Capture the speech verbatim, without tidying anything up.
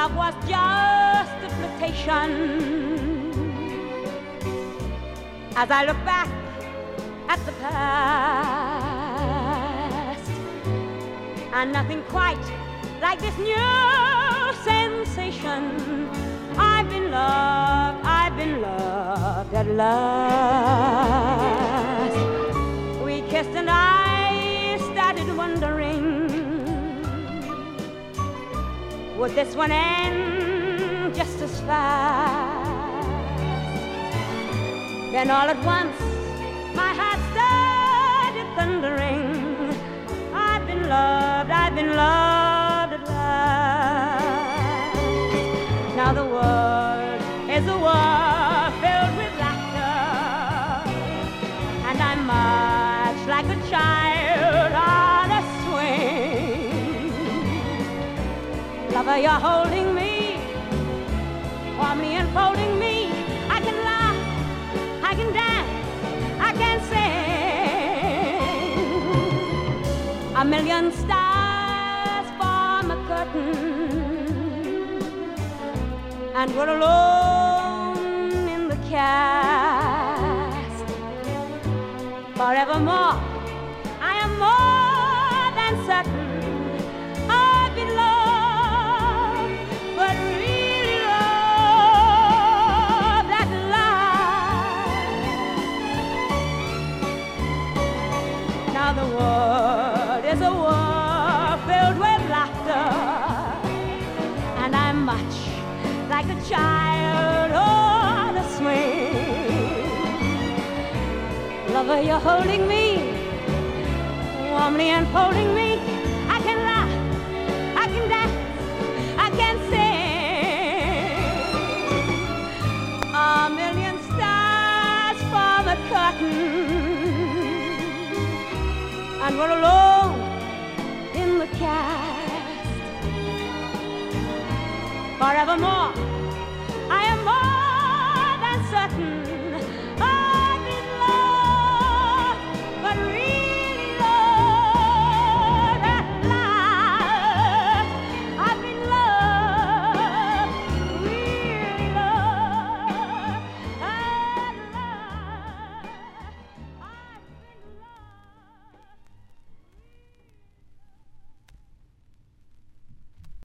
love was just a flirtation. As I look back at the past, and nothing quite like this new sensation. I've been loved, I've been loved at last. We kissed and I started wondering, would this one end just as fast? Then all at once my heart started thundering. I've been loved, I've been loved at last. Now the world is a world filled with laughter, and I'm much like a child on a swing. Lover, you're holding me, warmly enfolding me. I can laugh, I can dance, I can sing. A million stars form a curtain, and we're alone in the cast. Forevermore, I am more than certain I've been loved, but really loved at last. Now the world is a world filled with laughter, and I'm much like a child on a swing. Lover, you're holding me, warmly enfolding me. I can laugh, I can dance, I can sing. A million stars form a curtain, and we're alone in the cast. Forevermore,